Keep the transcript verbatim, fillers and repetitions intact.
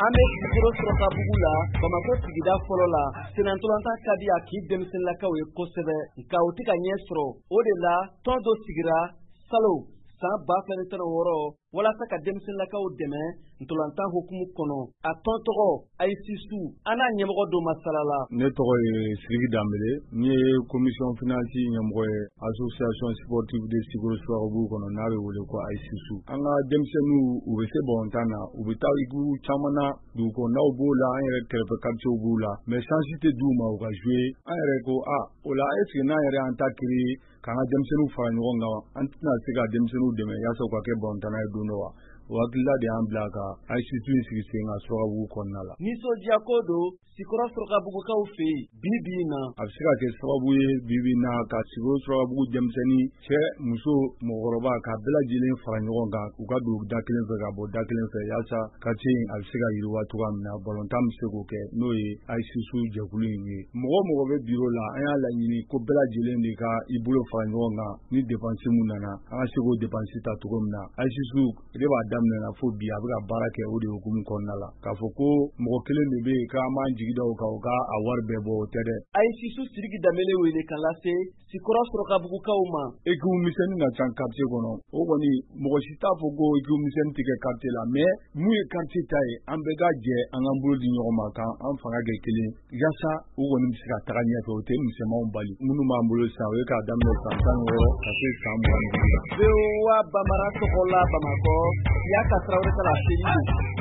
an bɛ Sikoro Sɔrɔkabugu la Bamakɔ sigida fɔlɔ la senatolanta ka di a k'i denmisɛnninlakaw ye kosɛbɛ nka o tɛ ka ɲɛ sɔrɔ o de la tɔn dɔ sigira Salo san ba fila ni tan ni wɔɔrɔ walasa ka denmisɛnninlakaw dɛmɛ ntolantan hukumu kɔnɔ a tɔn tɔgɔ Ayisisu an n'a ɲɛmɔgɔ dɔ masalala. Ne tɔgɔ ye Sidiki Danbele ni ye commission finance ɲɛmɔgɔ ye association sportive de Sikoro Sɔrɔkabugu kɔnɔ n'a bɛ wele ko Ayisisu. An ka denmisɛnninw u bɛ se bɔntan na u bɛ taa igu caman na dugukɔnɔnaw b'o la an yɛrɛ kɛrɛfɛ quartiers b'u la mais sansi tɛ d'u ma u ka jouer an yɛrɛ ko a o la est ce que n'an yɛrɛ an ta kiri k'an ka denmisɛnninw fara ɲɔgɔn kan an tɛna se ka denmisɛnninw dɛmɛ yaasa u ka kɛ bɔntanna ye don dɔ wa. O hakilila de y'an bila ka Ayisisu in sigi sen kan Sɔrɔkabugu kɔnɔna la. Nisɔndiya ko don Sikoro Sɔrɔkabugukaw fɛ yen bi bi in na. A bɛ se ka kɛ sababu ye bi bi in na ka Sikoro Sɔrɔkabugu denmisɛnnin cɛ muso mɔgɔkɔrɔba ka bɛɛ lajɛlen fara ɲɔgɔn kan u ka don da kelen fɛ ka bɔ da kelen fɛ yaasa quartier in a bɛ se ka yiriwa cogoya min na balontan bɛ se k'o kɛ n'o ye Ayisisu jɛkulu in ye. Mɔgɔ mɔgɔ bɛ biro la an y'a laɲini ko bɛɛ lajɛlen de ka i bolo fara ɲɔgɔn kan ni dépense mun nana an ka se k'o dépense ta cogo min na Ayisisu de b'a daminɛ fo bi a bɛ ka baara kɛ o de hukumu kɔnɔna la k'a fɔ ko mɔgɔ kelen de bɛ yen k'an b'an jigi da o kan o ka a wari bɛɛ bɔ o tɛ dɛ. Ayisisu Sidiki Danbele wele ka lase Sikoro Sɔrɔkabugukaw ma. Équipe misɛnnin ka ca quartier kɔnɔ o kɔni mɔgɔ si t'a fɔ ko équipe misɛnnin tɛ kɛ quartier la mais mun ye quartier ta ye an bɛɛ ka jɛ an k'an bolo di ɲɔgɔn ma kan an fanga kɛ kelen yaasa o kɔni bɛ se ka taga ɲɛfɛ o tɛ misɛnmanw bali minnu b'an bolo sisan o ye k'a daminɛ san tan ni wɔɔrɔ ka se san mugan ni duuru la. V O A Bamara tɔgɔ la Bamakɔ Siyaka Tarawele ka la seli